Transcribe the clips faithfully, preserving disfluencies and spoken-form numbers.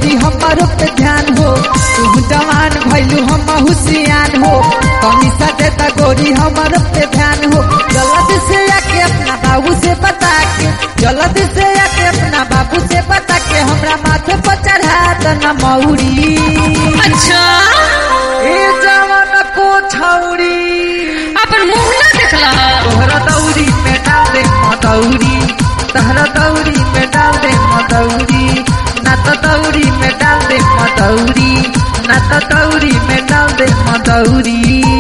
गोरी हमारो पे ध्यान हो, तू जवान भैलू हम हुसियान हो, कमी सा देता गोरी हमारो पे ध्यान हो। जल्दी से आके अपना बाबू से बता के, जल्दी से आके अपना बाबू से बता के हमरा माथे पर चढ़ा दना मौरी। अच्छा ए जवान को छौरी अपन मुंह ना देखला, तोहरा दौरी में डाल दे मदौरी, तोहरा दौरी में डाल दे मदौरी, ना तो दौरी में डाल दे मदौरी, ना तो दौरी में डाल दे मदौरी।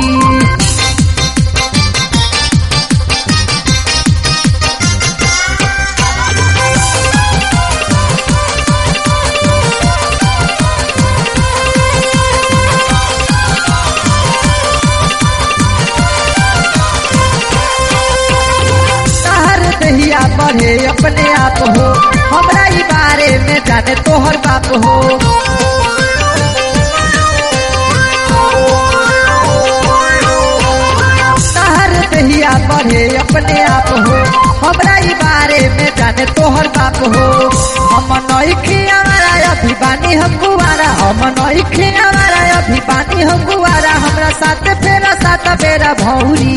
बढ़े अपने आप हो, हमरा ई बारे में जाने तोहर बाप हो। तहर दहिया बढ़े अपने आप हो, हमरा ई बारे में जाने तोहर बाप हो। हम नइखे हमारा अभी बानी हम गुवारा, हम नइखे हमारा अभी बानी हम गुवारा, हमरा साथ फेरा साथ बेरा भौरी।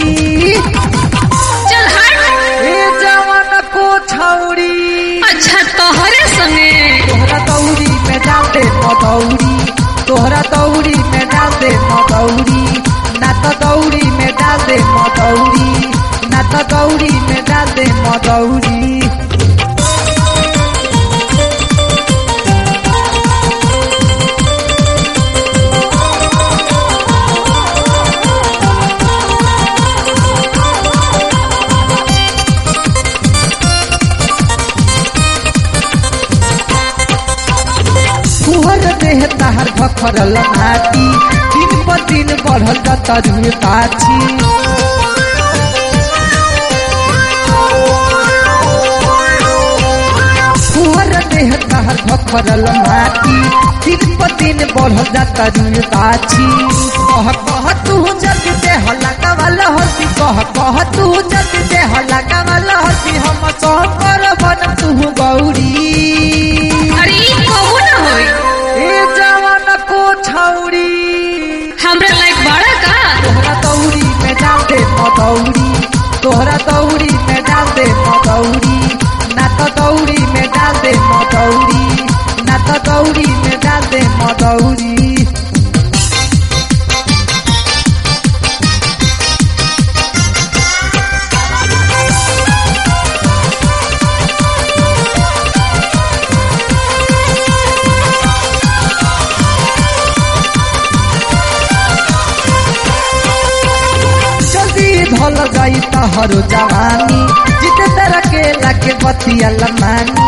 चल हट ए जवान को छौरी। अच्छा तोहरे संगे तोहरा दौरी में डाल दे मदौरी, तोहरा दौरी में डाल दे मदौरी, ना तो दौरी में डाल दे मदौरी, ना तो दौरी में डाल दे मदौरी। देह तहर भखरल नाटी, दिन पर दिन बढ़ल तरुए पाछी। फुहर देह तहर भखरल नाटी, दिन पर दिन बढ़ल तरुए पाछी। कह कह तू जल्दी देह लगावल हसी, कह कह तू जल्दी देह लगावल हसी, हम सब कर बन तू गौरी। अरे कहू ना होई ए जवान को छौरी, हमरा लाइक बड़ा का। तोहरा दौरी में डाल दे मदौरी, तोहरा दौरी में डाल दे मदौरी, ना तो दौरी में डाल दे मदौरी, ना तो दौरी में डाल दे मदौरी। धल गई तहरो जवानी, जिते तरह के लगे बतिया लमानी।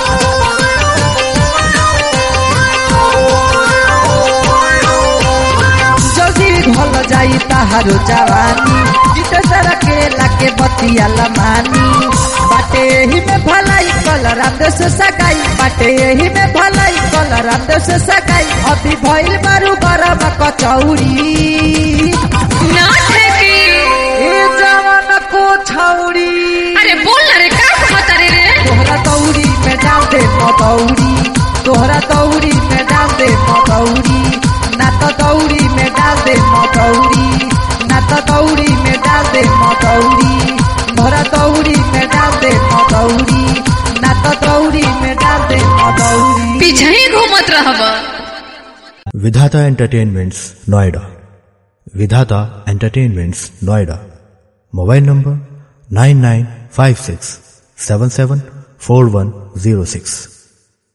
जल्दी धल जाई तहरो जवानी, जिते तरह के लगे बतिया लमानी। बाटे ही में भलाई कल रात से सगाई, बाटे ही में भलाई कल रात से सगाई, अभी भइल मारू गरम कचौरी। ना ठेकी ए जवान को छौरी। अरे बोल ना रे, का कहत रे रे। तोहरा दौरी में डाल दे मदौरी, तोहरा दौरी में डाल दे मदौरी, ना तो दौरी में डाल दे मदौरी, ना तो दौरी में डाल दे मदौरी, तोहरा दौरी में डाल दे मदौरी, ना तो दौरी में डाल दे मदौरी। पीछे ही घूमत रहब। विधाता entertainments Noida, Vidhata entertainments Noida, mobile number nine nine five six seven seven four one zero six.